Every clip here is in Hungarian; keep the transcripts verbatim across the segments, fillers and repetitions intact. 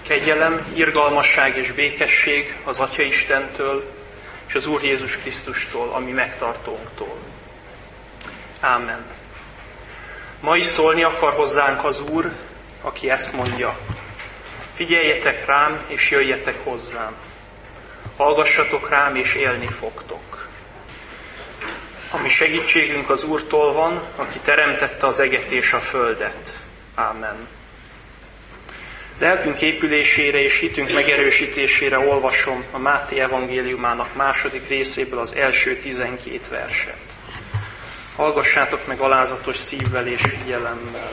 Kegyelem, irgalmasság és békesség az Atya Istentől és az Úr Jézus Krisztustól, a mi megtartónktól. Ámen. Ma is szólni akar hozzánk az Úr, aki ezt mondja: figyeljetek rám, és jöjjetek hozzám. Hallgassatok rám, és élni fogtok. A mi segítségünk az Úrtól van, aki teremtette az eget és a földet. Ámen. Lelkünk épülésére és hitünk megerősítésére olvasom a Máté evangéliumának második részéből az első tizenkét verset. Hallgassátok meg alázatos szívvel és figyelemmel.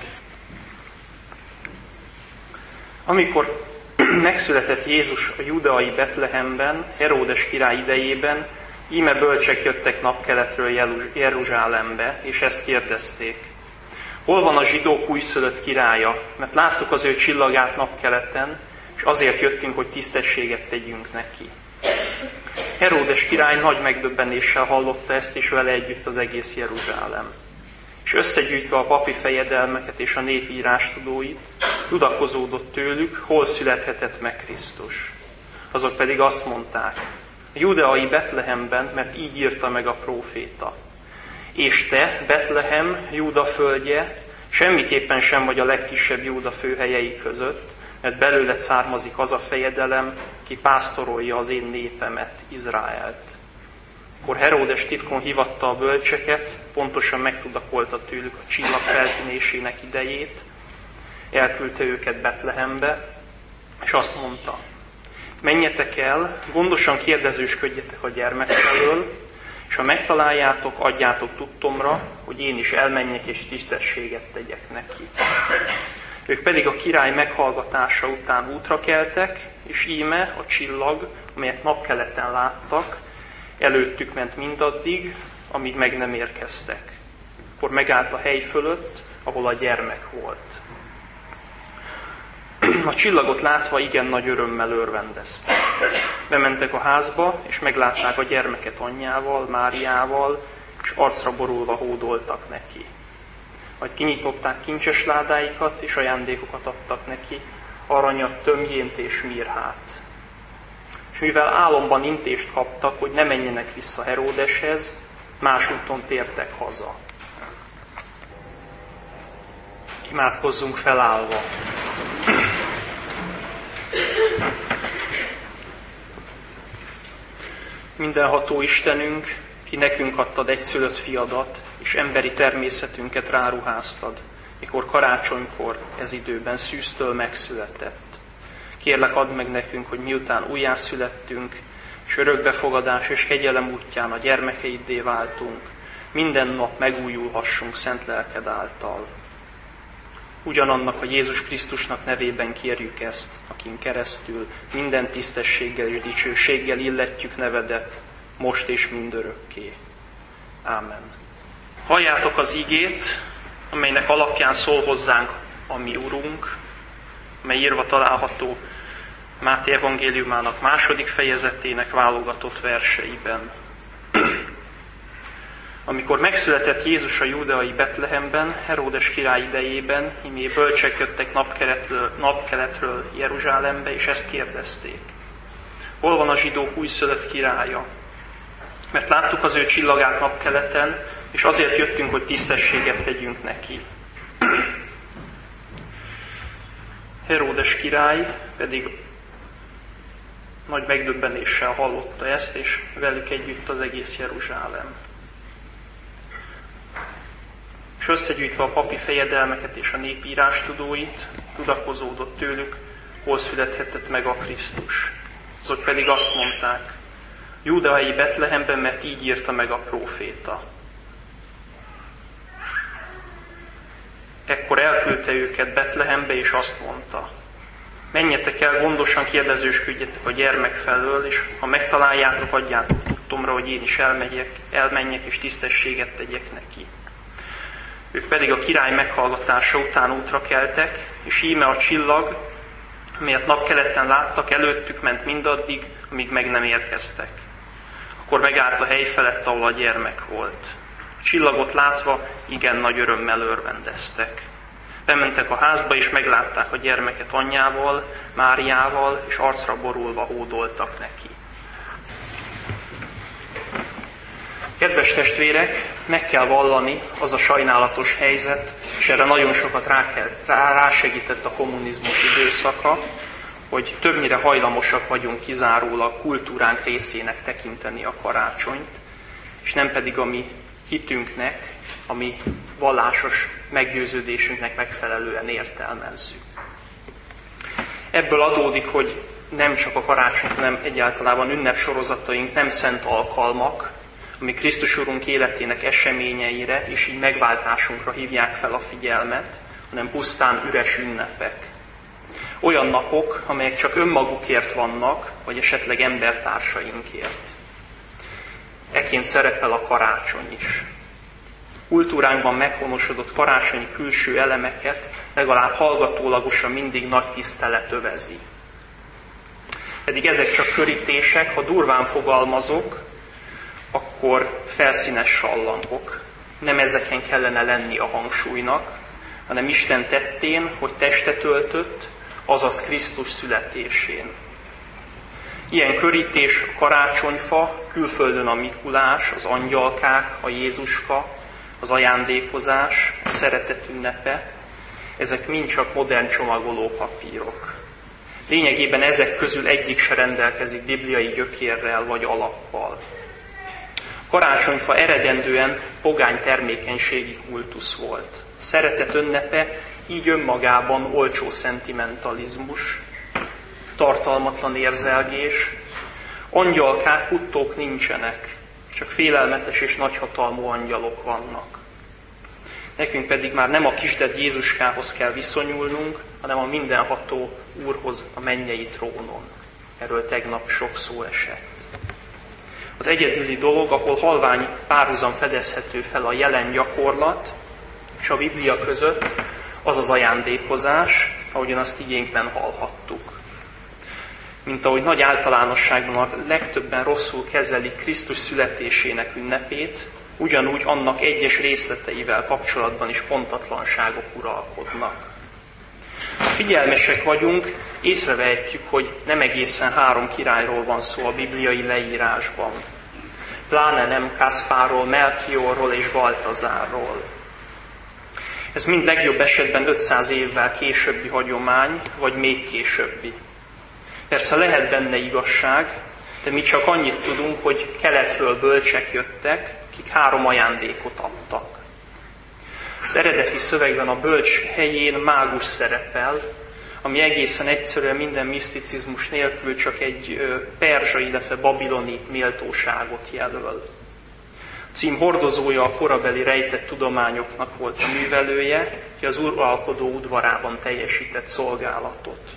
Amikor megszületett Jézus a judeai Betlehemben, Heródes király idejében, íme bölcsek jöttek napkeletről Jeruzsálembe, és ezt kérdezték: hol van a zsidók újszülött királya? Mert láttuk az ő csillagát napkeleten, és azért jöttünk, hogy tisztességet tegyünk neki. Heródes király nagy megdöbbenéssel hallotta ezt, és vele együtt az egész Jeruzsálem. És összegyűjtve a papi fejedelmeket és a nép írástudóit, tudakozódott tőlük, hol születhetett meg Krisztus. Azok pedig azt mondták: a judeai Betlehemben, mert így írta meg a próféta. És te, Betlehem, Júda földje, semmiképpen sem vagy a legkisebb Júda főhelyei között, mert belőled származik az a fejedelem, ki pásztorolja az én népemet, Izraelt. Akkor Heródes titkon hívatta a bölcseket, pontosan megtudakolta tőlük a csillag feltűnésének idejét, elküldte őket Betlehembe, és azt mondta: menjetek el, gondosan kérdezősködjetek a gyermek felől, és ha megtaláljátok, adjátok tudtomra, hogy én is elmenjek és tisztességet tegyek neki. Ők pedig a király meghallgatása után útra keltek, és íme a csillag, amelyet napkeleten láttak, előttük ment mindaddig, amíg meg nem érkeztek. Akkor megállt a hely fölött, ahol a gyermek volt. A csillagot látva igen nagy örömmel örvendeztek. Bementek a házba, és meglátták a gyermeket anyjával, Máriával, és arcra borulva hódoltak neki. Majd kinyitották kincses ládáikat, és ajándékokat adtak neki, aranyat, tömjént és mirhát. És mivel álomban intést kaptak, hogy ne menjenek vissza Heródeshez, más úton tértek haza. Imádkozzunk felállva. Mindenható Istenünk, ki nekünk adtad egyszülött fiadat, és emberi természetünket ráruháztad, mikor karácsonykor ez időben szűztől megszületett. Kérlek, add meg nekünk, hogy miután újjászülettünk, és örökbefogadás és kegyelem útján a gyermekeiddé váltunk, minden nap megújulhassunk szent lelked által. Ugyanannak a Jézus Krisztusnak nevében kérjük ezt, akin keresztül minden tisztességgel és dicsőséggel illetjük nevedet, most és mindörökké. Ámen. Halljátok az igét, amelynek alapján szól hozzánk a mi Urunk, mely írva található Máté evangéliumának második fejezetének válogatott verseiben. Amikor megszületett Jézus a judeai Betlehemben, Heródes király idejében, imé bölcsek jöttek napkeletről, napkeletről Jeruzsálembe, és ezt kérdezték: hol van a zsidók újszülött királya? Mert láttuk az ő csillagát napkeleten, és azért jöttünk, hogy tisztességet tegyünk neki. Heródes király pedig nagy megdöbbenéssel hallotta ezt, és velük együtt az egész Jeruzsálem. És összegyűjtve a papi fejedelmeket és a nép írástudóit, tudakozódott tőlük, hol születhetett meg a Krisztus. Azok pedig azt mondták: judeai Betlehemben, mert így írta meg a próféta. Ekkor elküldte őket Betlehembe, és azt mondta: menjetek el, gondosan kérdezősködjetek a gyermek felől, és ha megtaláljátok, adjátok tudtomra, hogy én is elmegyek, elmenjek és tisztességet tegyek neki. Ők pedig a király meghallgatása után útra keltek, és íme a csillag, amelyet napkeleten láttak, előttük ment mindaddig, amíg meg nem érkeztek. Akkor megállt a hely felett, ahol a gyermek volt. A csillagot látva igen nagy örömmel örvendeztek. Bementek a házba, és meglátták a gyermeket anyjával, Máriával, és arcra borulva hódoltak neki. Kedves testvérek, meg kell vallani, az a sajnálatos helyzet, és erre nagyon sokat rá kell, rá, rásegített a kommunizmus időszaka, hogy többnyire hajlamosak vagyunk kizárólag kultúránk részének tekinteni a karácsonyt, és nem pedig a mi hitünknek, a mi vallásos meggyőződésünknek megfelelően értelmezzük. Ebből adódik, hogy nem csak a karácsony, hanem egyáltalán ünnepsorozataink nem szent alkalmak, ami Krisztus Urunk életének eseményeire és így megváltásunkra hívják fel a figyelmet, hanem pusztán üres ünnepek. Olyan napok, amelyek csak önmagukért vannak, vagy esetleg embertársainkért. Ekként szerepel a karácsony is. Kultúránkban meghonosodott karácsonyi külső elemeket legalább hallgatólagosan mindig nagy tisztelet övezi. Pedig ezek csak körítések, ha durván fogalmazok, akkor felszínes sallangok. Nem ezeken kellene lenni a hangsúlynak, hanem Isten tettén, hogy testet öltött, azaz Krisztus születésén. Ilyen körítés a karácsonyfa, külföldön a Mikulás, az angyalkák, a Jézuska, az ajándékozás, a szeretet ünnepe, ezek mind csak modern csomagoló papírok. Lényegében ezek közül egyik se rendelkezik bibliai gyökérrel vagy alappal. A karácsonyfa eredendően pogány termékenységi kultusz volt. A szeretet ünnepe így önmagában olcsó szentimentalizmus, tartalmatlan érzelgés, angyalkák, puttók nincsenek, csak félelmetes és nagyhatalmú angyalok vannak. Nekünk pedig már nem a kisded Jézuskához kell viszonyulnunk, hanem a mindenható Úrhoz a mennyei trónon. Erről tegnap sok szó esett. Az egyedüli dolog, ahol halvány párhuzam fedezhető fel a jelen gyakorlat és a Biblia között, az az ajándékozás, ahogyan azt igénkben hallhattuk. Mint ahogy nagy általánosságban a legtöbben rosszul kezelik Krisztus születésének ünnepét, ugyanúgy annak egyes részleteivel kapcsolatban is pontatlanságok uralkodnak. Ha figyelmesek vagyunk, észrevehetjük, hogy nem egészen három királyról van szó a bibliai leírásban. Pláne nem Kaspárról, Melchiorról és Baltazárról. Ez mind legjobb esetben ötszáz évvel későbbi hagyomány, vagy még későbbi. Persze lehet benne igazság, de mi csak annyit tudunk, hogy keletről bölcsek jöttek, akik három ajándékot adtak. Az eredeti szövegben a bölcs helyén mágus szerepel, ami egészen egyszerűen minden miszticizmus nélkül csak egy perzsa, illetve babiloni méltóságot jelöl. A cím hordozója a korabeli rejtett tudományoknak volt a művelője, aki az uralkodó udvarában teljesített szolgálatot.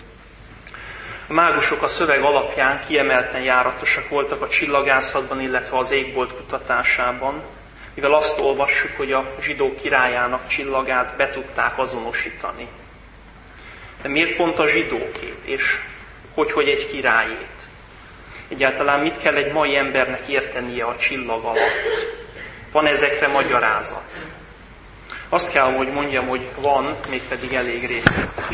A mágusok a szöveg alapján kiemelten járatosak voltak a csillagászatban, illetve az égbolt kutatásában, mivel azt olvassuk, hogy a zsidók királyának csillagát be tudták azonosítani. De miért pont a zsidókét, és hogy, hogy egy királyét? Egyáltalán mit kell egy mai embernek értenie a csillag alatt? Van ezekre magyarázat? Azt kell, hogy mondjam, hogy van, mégpedig elég részletes.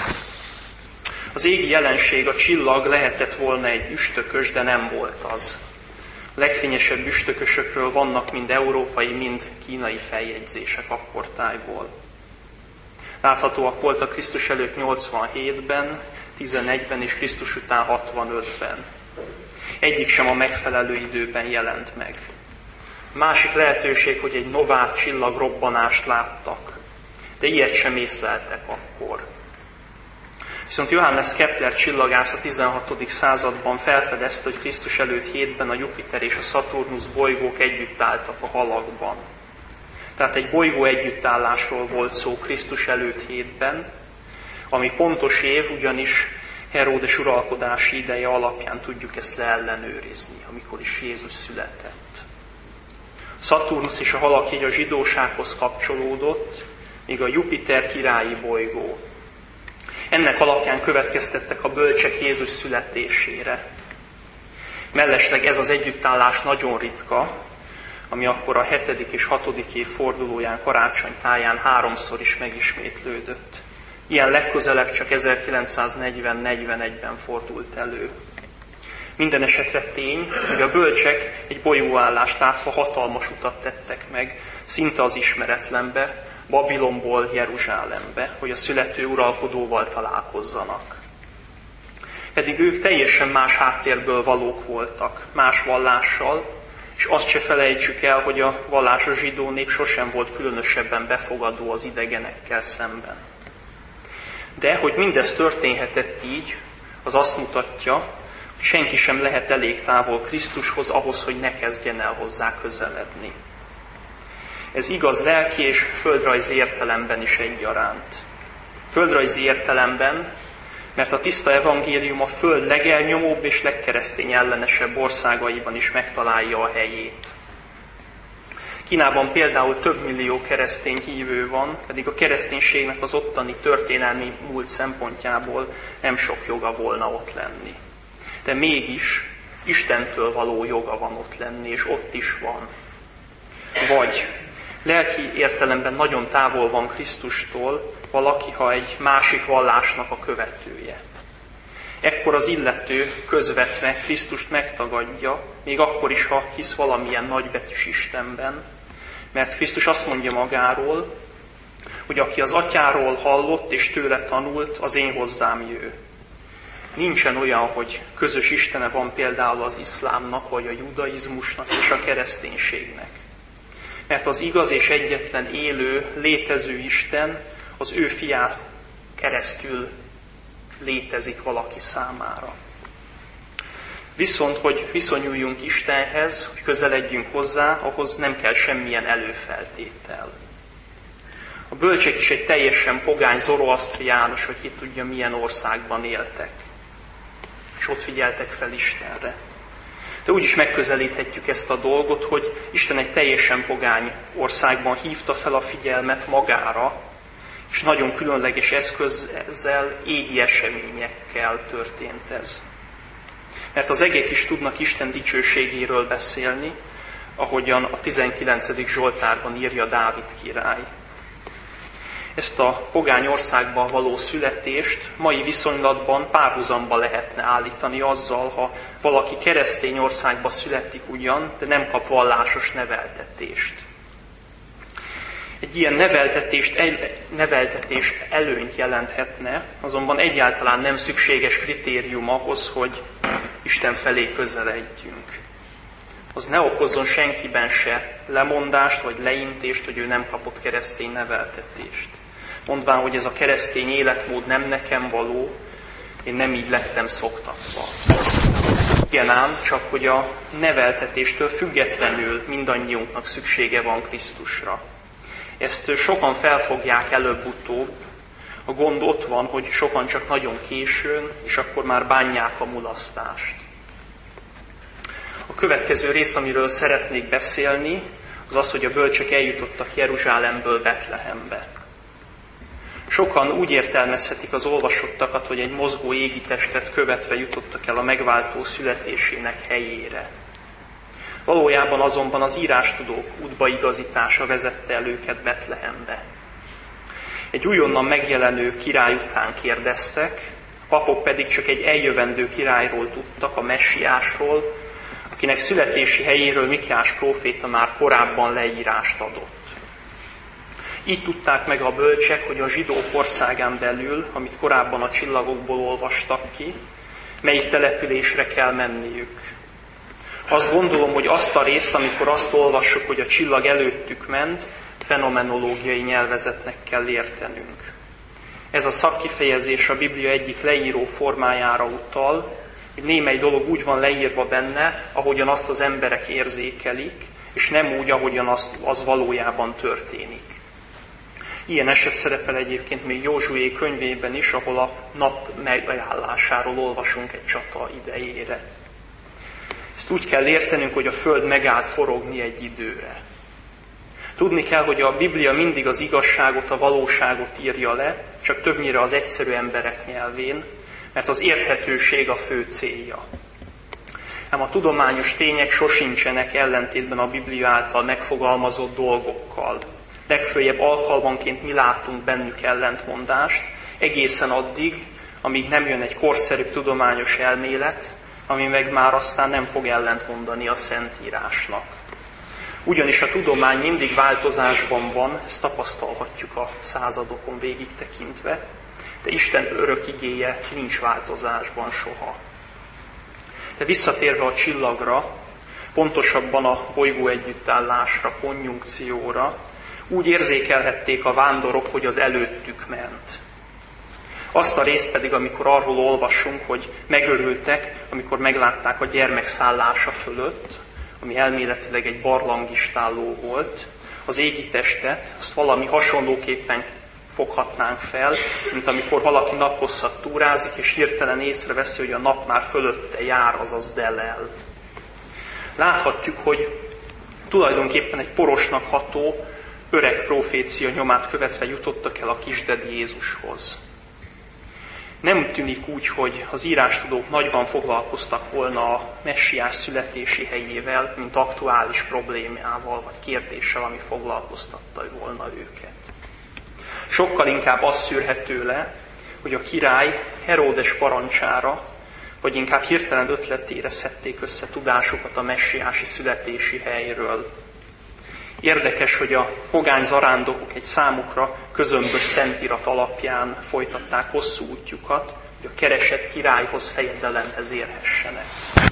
Az égi jelenség, a csillag lehetett volna egy üstökös, de nem volt az. A legfényesebb üstökösökről vannak mind európai, mind kínai feljegyzések akkortájból. Láthatóak voltak Krisztus előtt nyolcvanhétben, tizenegyben és Krisztus után hatvanötben. Egyik sem a megfelelő időben jelent meg. A másik lehetőség, hogy egy novár csillagrobbanást láttak, de ilyet sem észleltek akkor. Viszont Johannes Kepler csillagász a tizenhatodik században felfedezte, hogy Krisztus előtt hétben a Jupiter és a Szaturnusz bolygók együtt álltak a halakban. Tehát egy bolygó együttállásról volt szó Krisztus előtt hétben, ami pontos év, ugyanis Heródes uralkodási ideje alapján tudjuk ezt leellenőrizni, amikor is Jézus született. Szaturnusz és a halakjegy a zsidósághoz kapcsolódott, míg a Jupiter királyi bolygó. Ennek alapján következtettek a bölcsek Jézus születésére. Mellesleg ez az együttállás nagyon ritka, ami akkor a hetedik és hatodik év fordulóján, karácsony táján háromszor is megismétlődött. Ilyen legközelebb csak ezerkilencszáznegyven-negyvenegyben fordult elő. Minden esetre tény, hogy a bölcsek egy bolyóállást látva hatalmas utat tettek meg, szinte az ismeretlenbe, Babilonból Jeruzsálembe, hogy a születő uralkodóval találkozzanak. Pedig ők teljesen más háttérből valók voltak, más vallással, és azt se felejtsük el, hogy a vallásos zsidó nép sosem volt különösebben befogadó az idegenekkel szemben. De hogy mindez történhetett így, az azt mutatja, hogy senki sem lehet elég távol Krisztushoz ahhoz, hogy ne kezdjen el hozzá közeledni. Ez igaz lelki és földrajzi értelemben is egyaránt. Földrajzi értelemben, mert a tiszta evangélium a föld legelnyomóbb és legkeresztény ellenesebb országaiban is megtalálja a helyét. Kínában például több millió keresztény hívő van, pedig a kereszténységnek az ottani történelmi múlt szempontjából nem sok joga volna ott lenni. De mégis Istentől való joga van ott lenni, és ott is van. Vagy lelki értelemben nagyon távol van Krisztustól valaki, ha egy másik vallásnak a követője. Ekkor az illető közvetve Krisztust megtagadja, még akkor is, ha hisz valamilyen nagybetűs Istenben, mert Krisztus azt mondja magáról, hogy aki az atyáról hallott és tőle tanult, az én hozzám jő. Nincsen olyan, hogy közös istene van például az iszlámnak, vagy a judaizmusnak és a kereszténységnek. Mert az igaz és egyetlen élő, létező Isten az ő fián keresztül létezik valaki számára. Viszont, hogy viszonyuljunk Istenhez, hogy közeledjünk hozzá, ahhoz nem kell semmilyen előfeltétel. A bölcsek is egy teljesen pogány, zoroasztriánus, vagy ki tudja milyen országban éltek. És ott figyeltek fel Istenre. De úgy is megközelíthetjük ezt a dolgot, hogy Isten egy teljesen pogány országban hívta fel a figyelmet magára, és nagyon különleges eszközzel, égi eseményekkel történt ez. Mert az egek is tudnak Isten dicsőségéről beszélni, ahogyan a tizenkilencedik Zsoltárban írja Dávid király. Ezt a pogány országban való születést mai viszonylatban párhuzamba lehetne állítani azzal, ha valaki keresztény országba születik ugyan, de nem kap vallásos neveltetést. Egy ilyen neveltetést, neveltetés előnyt jelenthetne, azonban egyáltalán nem szükséges kritérium ahhoz, hogy Isten felé közeledjünk. Az ne okozzon senkiben se lemondást vagy leintést, hogy ő nem kapott keresztény neveltetést. Mondván, hogy ez a keresztény életmód nem nekem való, én nem így lettem szoktatva. Igen ám, csak hogy a neveltetéstől függetlenül mindannyiunknak szüksége van Krisztusra. Ezt sokan felfogják előbb-utóbb. A gond ott van, hogy sokan csak nagyon későn, és akkor már bánják a mulasztást. A következő rész, amiről szeretnék beszélni, az az, hogy a bölcsek eljutottak Jeruzsálemből Betlehembe. Sokan úgy értelmezhetik az olvasottakat, hogy egy mozgó égitestet követve jutottak el a megváltó születésének helyére. Valójában azonban az írástudók útbaigazítása vezette el őket Betlehembe. Egy újonnan megjelenő király után kérdeztek, a papok pedig csak egy eljövendő királyról tudtak, a messiásról, akinek születési helyéről Mikiás próféta már korábban leírást adott. Így tudták meg a bölcsek, hogy a zsidók országán belül, amit korábban a csillagokból olvastak ki, melyik településre kell menniük. Azt gondolom, hogy azt a részt, amikor azt olvassuk, hogy a csillag előttük ment, fenomenológiai nyelvezetnek kell értenünk. Ez a szakkifejezés a Biblia egyik leíró formájára utal, hogy némely dolog úgy van leírva benne, ahogyan azt az emberek érzékelik, és nem úgy, ahogyan az, az valójában történik. Ilyen eset szerepel egyébként még Józsué könyvében is, ahol a nap megállásáról olvasunk egy csata idejére. Ezt úgy kell értenünk, hogy a föld megállt forogni egy időre. Tudni kell, hogy a Biblia mindig az igazságot, a valóságot írja le, csak többnyire az egyszerű emberek nyelvén, mert az érthetőség a fő célja. Ám a tudományos tények sosincsenek ellentétben a Biblia által megfogalmazott dolgokkal. Legfőjebb alkalmanként mi látunk bennük ellentmondást, egészen addig, amíg nem jön egy korszerűbb tudományos elmélet, ami meg már aztán nem fog ellentmondani a Szentírásnak. Ugyanis a tudomány mindig változásban van, ezt tapasztalhatjuk a századokon végig tekintve, de Isten örök igéje nincs változásban soha. De visszatérve a csillagra, pontosabban a bolygó együttállásra, konjunkcióra, úgy érzékelhették a vándorok, hogy az előttük ment. Azt a részt pedig, amikor arról olvasunk, hogy megörültek, amikor meglátták a gyermek szállása fölött, ami elméletileg egy barlangistálló volt, az égi testet, azt valami hasonlóképpen foghatnánk fel, mint amikor valaki naphosszat túrázik, és hirtelen észreveszi, hogy a nap már fölötte jár, azaz delel. Láthatjuk, hogy tulajdonképpen egy porosnak ható, öreg profécia nyomát követve jutottak el a kisded Jézushoz. Nem tűnik úgy, hogy az írástudók nagyban foglalkoztak volna a messiás születési helyével, mint aktuális problémával vagy kérdéssel, ami foglalkoztatta volna őket. Sokkal inkább az szűrhető le, hogy a király Heródes parancsára, vagy inkább hirtelen ötletére szedték össze tudásukat a messiási születési helyről. Érdekes, hogy a pogány zarándokok egy számukra közömbös szentirat alapján folytatták hosszú útjukat, hogy a keresett királyhoz, fejedelemhez érhessenek.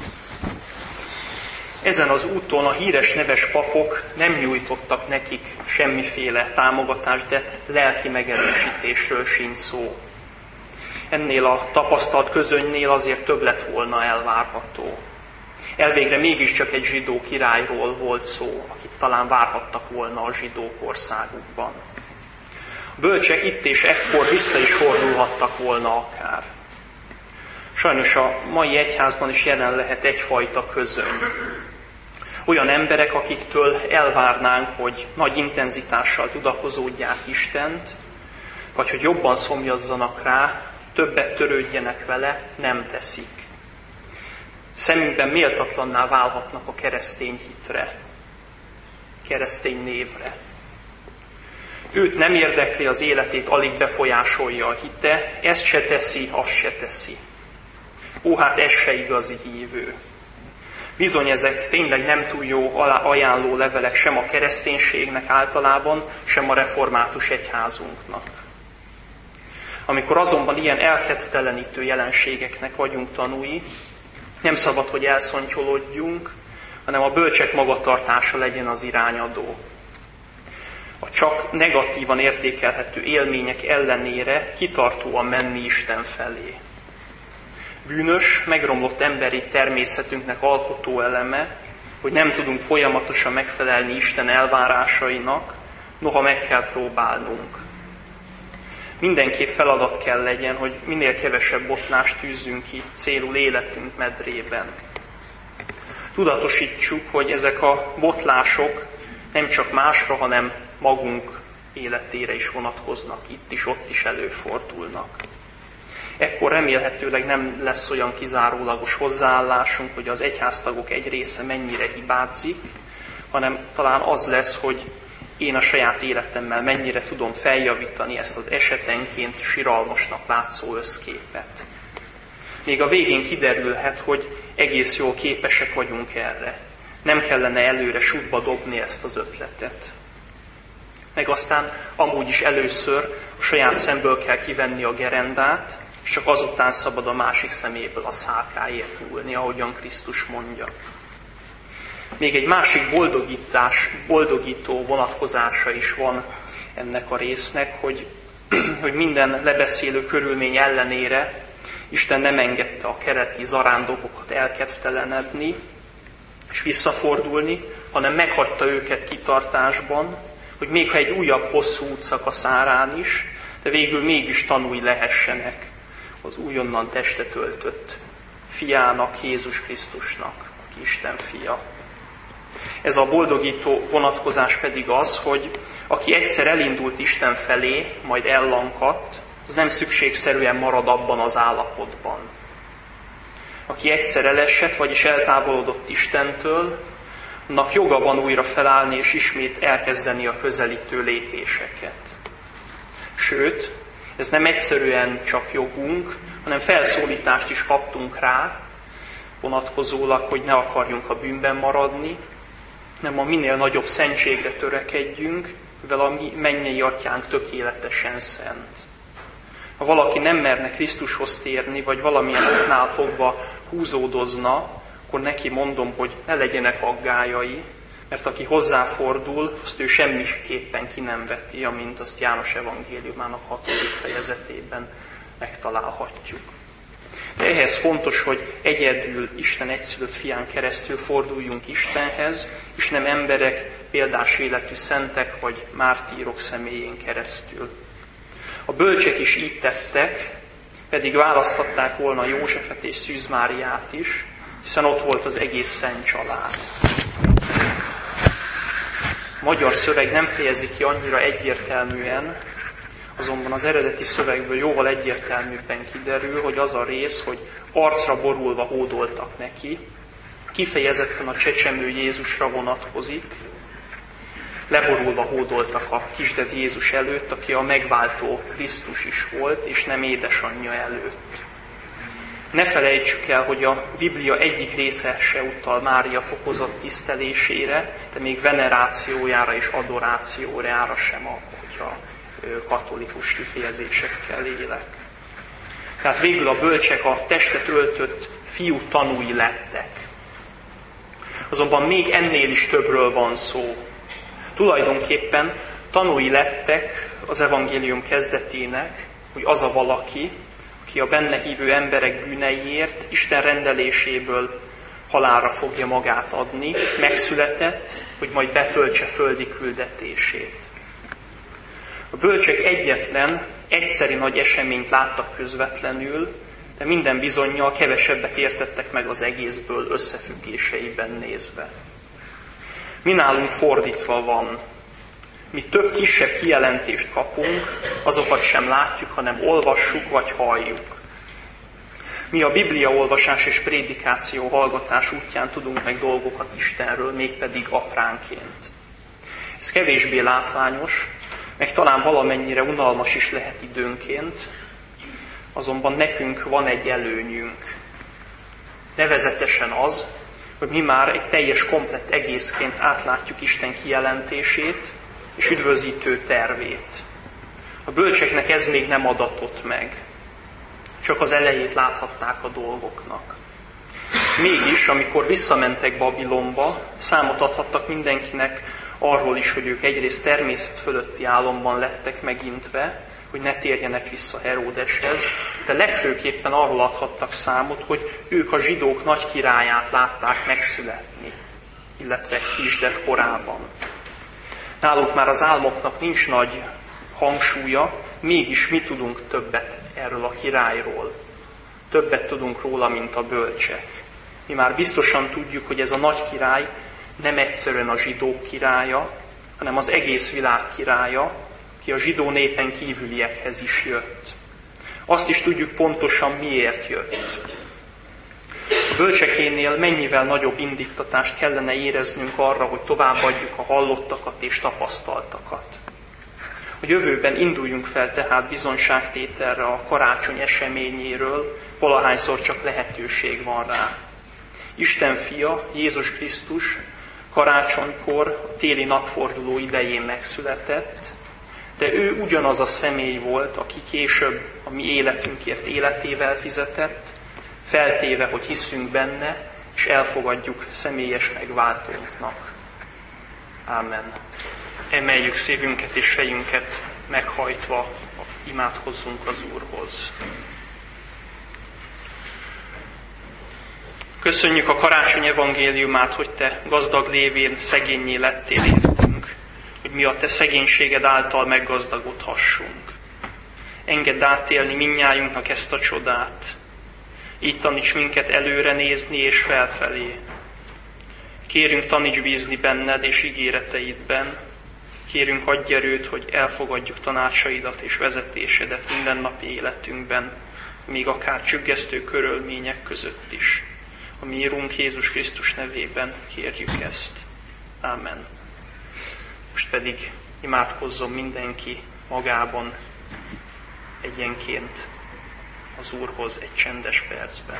Ezen az úton a híres neves papok nem nyújtottak nekik semmiféle támogatást, de lelki megerősítésről sincs szó. Ennél a tapasztalt közönnynél azért több lett volna elvárható. Elvégre mégiscsak egy zsidó királyról volt szó, akit talán várhattak volna a zsidók országukban. A bölcsek itt és ekkor vissza is fordulhattak volna akár. Sajnos a mai egyházban is jelen lehet egyfajta közöny. Olyan emberek, akiktől elvárnánk, hogy nagy intenzitással tudakozódják Istent, vagy hogy jobban szomjazzanak rá, többet törődjenek vele, nem teszik. Szemünkben méltatlanná válhatnak a keresztény hitre, keresztény névre. Őt nem érdekli, az életét alig befolyásolja a hite, ezt se teszi, azt se teszi. Ó, hát ez se igazi hívő. Bizony ezek tényleg nem túl jó ajánló levelek sem a kereszténységnek általában, sem a református egyházunknak. Amikor azonban ilyen elkedvetelenítő jelenségeknek vagyunk tanúi, nem szabad, hogy elszontyolodjunk, hanem a bölcsek magatartása legyen az irányadó. A csak negatívan értékelhető élmények ellenére kitartóan menni Isten felé. Bűnös, megromlott emberi természetünknek alkotó eleme, hogy nem tudunk folyamatosan megfelelni Isten elvárásainak, noha meg kell próbálnunk. Mindenképp feladat kell legyen, hogy minél kevesebb botlást tűzzünk ki célul életünk medrében. Tudatosítsuk, hogy ezek a botlások nem csak másra, hanem magunk életére is vonatkoznak, itt is, ott is előfordulnak. Ekkor remélhetőleg nem lesz olyan kizárólagos hozzáállásunk, hogy az egyháztagok egy része mennyire hibázik, hanem talán az lesz, hogy én a saját életemmel mennyire tudom feljavítani ezt az esetenként siralmasnak látszó összképet. Még a végén kiderülhet, hogy egész jól képesek vagyunk erre. Nem kellene előre sútba dobni ezt az ötletet. Meg aztán amúgy is először a saját szemből kell kivenni a gerendát, és csak azután szabad a másik szeméből a szálkáért nyúlni, ahogyan Krisztus mondja. Még egy másik boldogítás, boldogító vonatkozása is van ennek a résznek, hogy, hogy minden lebeszélő körülmény ellenére Isten nem engedte a kereti zarándokokat elkedvtelenedni és visszafordulni, hanem meghagyta őket kitartásban, hogy még ha egy újabb hosszú útszakasz árán is, de végül mégis tanúi lehessenek az újonnan testet öltött fiának, Jézus Krisztusnak, aki Isten fia. Ez a boldogító vonatkozás pedig az, hogy aki egyszer elindult Isten felé, majd ellankadt, az nem szükségszerűen marad abban az állapotban. aki egyszer elesett, vagyis eltávolodott Istentől, annak joga van újra felállni és ismét elkezdeni a közelítő lépéseket. Sőt, ez nem egyszerűen csak jogunk, hanem felszólítást is kaptunk rá, vonatkozólag, hogy ne akarjunk a bűnben maradni, hanem a minél nagyobb szentségre törekedjünk, mivel a mi mennyei atyánk tökéletesen szent. Ha valaki nem merne Krisztushoz térni, vagy valamilyen oknál fogva húzódozna, akkor neki mondom, hogy ne legyenek aggályai, mert aki hozzáfordul, azt ő semmiképpen ki nem veti, amint azt János evangéliumának hatodik fejezetében megtalálhatjuk. De ehhez fontos, hogy egyedül Isten egyszülött fián keresztül forduljunk Istenhez, és nem emberek, példás életű szentek vagy mártírok személyén keresztül. A bölcsek is így tettek, pedig választhatták volna Józsefet és Szűz Máriát is, hiszen ott volt az egész szent család. A magyar szöveg nem fejezi ki annyira egyértelműen, azonban az eredeti szövegből jóval egyértelműbben kiderül, hogy az a rész, hogy arcra borulva hódoltak neki, kifejezetten a csecsemő Jézusra vonatkozik, leborulva hódoltak a kisded Jézus előtt, aki a megváltó Krisztus is volt, és nem édesanyja előtt. Ne felejtsük el, hogy a Biblia egyik része se utal Mária fokozott tisztelésére, de még venerációjára és adorációjára sem, hogyha katolikus kifejezésekkel élek. Tehát végül a bölcsek a testet öltött fiú tanúi lettek. Azonban még ennél is többről van szó. Tulajdonképpen tanúi lettek az evangélium kezdetének, hogy az a valaki, aki a benne hívő emberek bűneiért Isten rendeléséből halálra fogja magát adni, megszületett, hogy majd betöltse földi küldetését. A bölcsek egyetlen, egyszeri nagy eseményt láttak közvetlenül, de minden bizonnyal kevesebbet értettek meg az egészből összefüggéseiben nézve. Mi nálunk fordítva van. Mi több kisebb kijelentést kapunk, azokat sem látjuk, hanem olvassuk vagy halljuk. Mi a Biblia olvasás és prédikáció hallgatás útján tudunk meg dolgokat Istenről, mégpedig apránként. Ez kevésbé látványos, meg talán valamennyire unalmas is lehet időnként, azonban nekünk van egy előnyünk. Nevezetesen az, hogy mi már egy teljes, komplett egészként átlátjuk Isten kijelentését és üdvözítő tervét. A bölcseknek ez még nem adatott meg. Csak az elejét láthatták a dolgoknak. Mégis, amikor visszamentek Babilonba, számot adhattak mindenkinek arról is, hogy ők egyrészt természet fölötti álomban lettek megintve, hogy ne térjenek vissza Heródeshez, de legfőképpen arról adhattak számot, hogy ők a zsidók nagy királyát látták megszületni, illetve kisded korában. Náluk már az álmoknak nincs nagy hangsúlya, mégis mi tudunk többet erről a királyról. Többet tudunk róla, mint a bölcsek. Mi már biztosan tudjuk, hogy ez a nagy király nem egyszerűen a zsidók királya, hanem az egész világ királya, ki a zsidó népen kívüliekhez is jött. Azt is tudjuk pontosan, miért jött. A bölcsekénél mennyivel nagyobb indítatást kellene éreznünk arra, hogy továbbadjuk a hallottakat és tapasztaltakat. A jövőben induljunk fel tehát bizonyságtételre a karácsony eseményéről, valahányszor csak lehetőség van rá. Isten fia, Jézus Krisztus karácsonykor, a téli napforduló idején megszületett, de ő ugyanaz a személy volt, aki később a mi életünkért életével fizetett, feltéve, hogy hiszünk benne, és elfogadjuk személyes megváltónknak. Ámen. Emeljük szívünket és fejünket meghajtva, imádkozzunk az Úrhoz. Köszönjük a karácsony evangéliumát, hogy Te gazdag lévén szegénnyé lettél értünk, hogy mi a Te szegénységed által meggazdagodhassunk. Engedd átélni mindnyájunknak ezt a csodát. Így taníts minket előre nézni és felfelé. Kérünk, taníts bízni benned és ígéreteidben. Kérünk, adj erőt, hogy elfogadjuk tanácsaidat és vezetésedet mindennapi életünkben. még akár csüggesztő körülmények között is. A mi Urunk Jézus Krisztus nevében kérjük ezt. Ámen. Most pedig imádkozzon mindenki magában egyenként az Úrhoz egy csendes percben.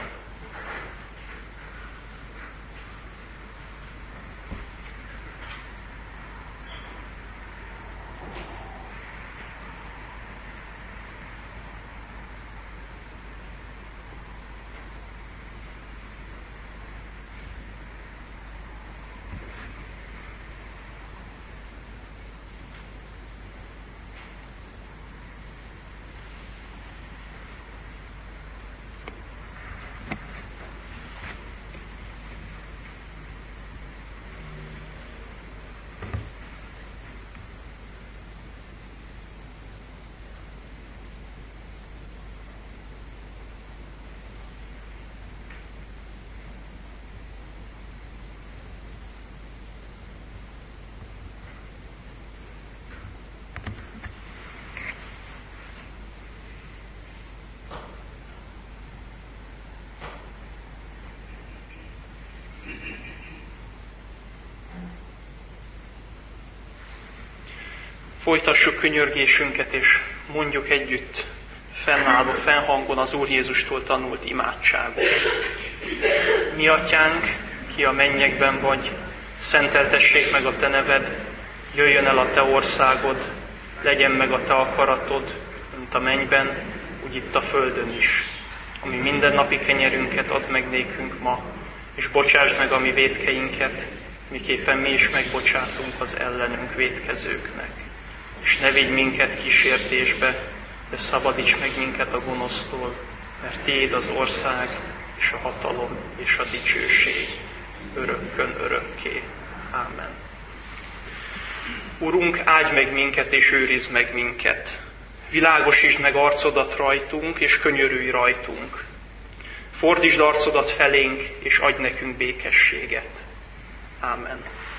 Folytassuk könyörgésünket, és mondjuk együtt fennálló fennhangon az Úr Jézustól tanult imádságot. Mi atyánk, ki a mennyekben vagy, szenteltessék meg a te neved, jöjjön el a te országod, legyen meg a te akaratod, mint a mennyben, úgy itt a földön is. Ami mindennapi kenyerünket add meg nékünk ma, és bocsásd meg a mi vétkeinket, miképpen mi is megbocsátunk az ellenünk vétkezőknek. És ne vigy minket kísértésbe, de szabadíts meg minket a gonosztól, mert tiéd az ország, és a hatalom, és a dicsőség, örökkön örökké. Ámen. Urunk, áldj meg minket, és őrizd meg minket. Világosítsd meg arcodat rajtunk, és könyörülj rajtunk. Fordítsd arcodat felénk, és adj nekünk békességet. Ámen.